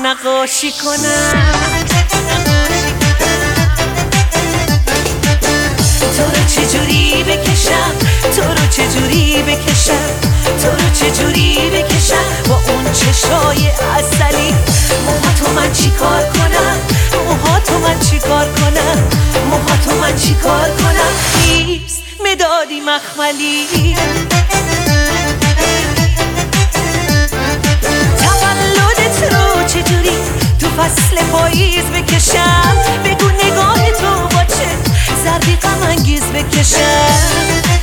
نقاشی کنم. تو رو چجوری بکشم، تو رو چجوری بکشم، تو رو چجوری بکشم با اون چشای عسلی. موهاتو من چی کار کنم، موهاتو من چی کار کنم، موهاتو من چی کار کنم. نیست مدادی مخملی. تولدت رو چجوری تو فصل پاییز بکشم، بگو نگاه تو با چه زردی غم انگیز بکشم.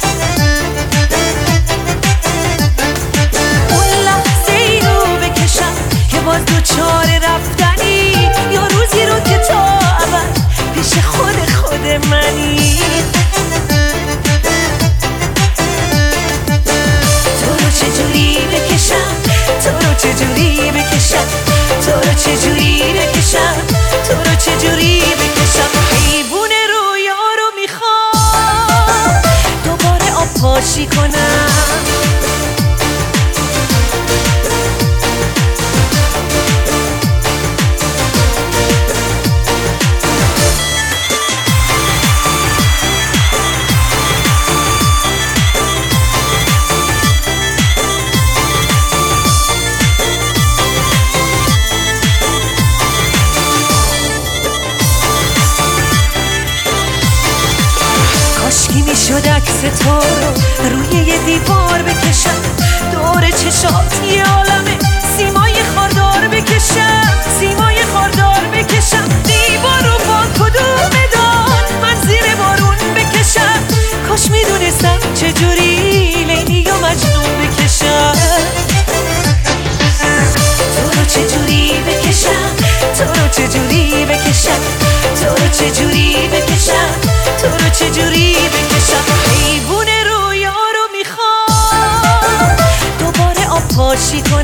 اون لحظه ای رو بکشم که باز دوچار رفتنی، یا روزی رو که تا ابد پیش خود منی. تو رو چجوری بکشم، تو رو چجوری بکشم، تو رو چجوری بکشم، تو رو چجوری بکشم. حیوون رویا رو میخوام دوباره آب پاشی کنم. کاشکی میشد عکس تو رو روی یه دیوار بکشم، دور چشات یه عالمه سیمای خاردار بکشم، سیمای خاردار بکشم. دیوار رو با کدوم دان من زیر بارون بکشم. کاش میدونستم چجوری لیلی و مجنون بکشم. تو رو چجوری بکشم، تو رو چجوری بکشم، تو رو چجوری بکشم، تو رو چجوری بکشم. حیوون رویا رو میخوام دوباره آب پاشی کنم.